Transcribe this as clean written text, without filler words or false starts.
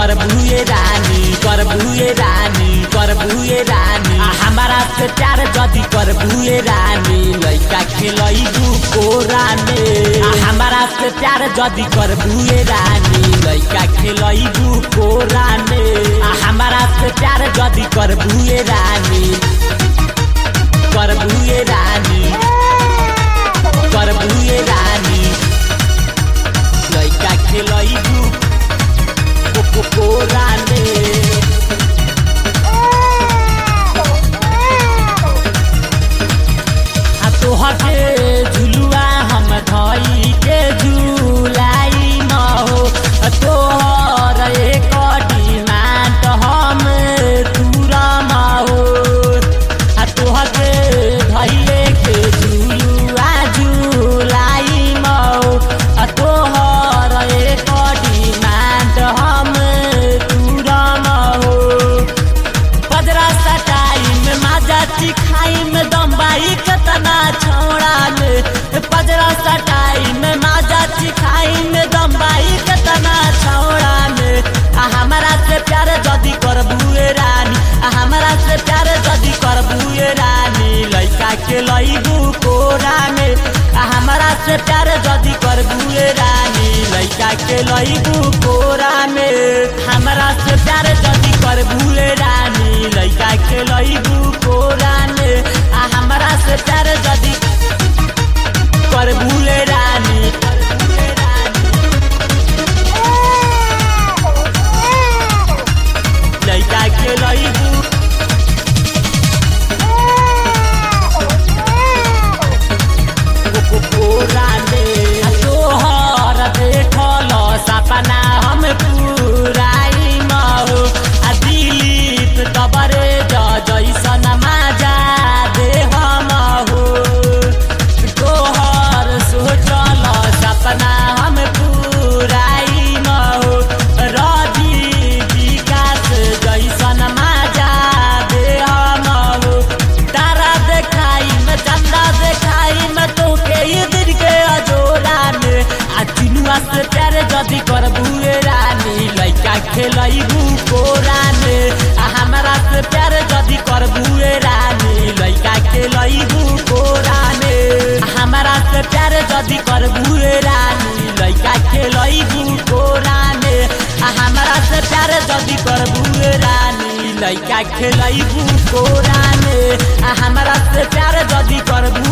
करबुए रानी हमारा से प्यार जदी करबुए रानी लइका खेलैबू कोरा में हमारा से प्यार जदी करबुए रानी लइका खेलैबू कोरा में हमारा से प्यार जदी करबुए रानी लइका खेलैबू कोरा में तोहके झुलुआ हम धई के झुलाई महो तोहर एक डिमांड हम तुरा महो तोहके धैले के झुलुआ झुलाई महो तोहर एक डिमांड हम तुरा महो पदरा सटाई में माजा चिखाई में दम्बाई कतना छौड़ा में पजरा सटाई में माजा चिखाई में दम्बाई कतना छौड़ा में हमारा से प्यार जदी करबुए रानी हमारा से प्यार जदी करबुए रानी लइका खेलैबू कोरा में हमारा से प्यार जदी करबुए रानी लइका खेलैबू कोरा में हमारा से प्यार जदी करबुए रानी लइका खेलैबू कोरा में हमारा से प्यार जदी करबुए रानी लइका खेलैबू कोरा में तोहर देखल सपना हम पुराई महो दिलीप तबरे जैसन माजा दे हम हो तोहर सोचल सपना हम पुराई महो रवि विकास जैसन माजा दे हम हो तारा देखाई में चंदा देखाई में तोके दिल के अजोरा में चुनुआ से प्यार जदी करबुए रानी लइका खेलैबू कोरा में हमारा से प्यार जदी करबुए रानी लइका खेलैबू कोरा में हमारा से प्यार जदी करबुए रानी लइका खेलैबू कोरा में हमारा से प्यार जदी करबुए रानी लइका खेलैबू कोरा में हमारा से प्यार जदी करबू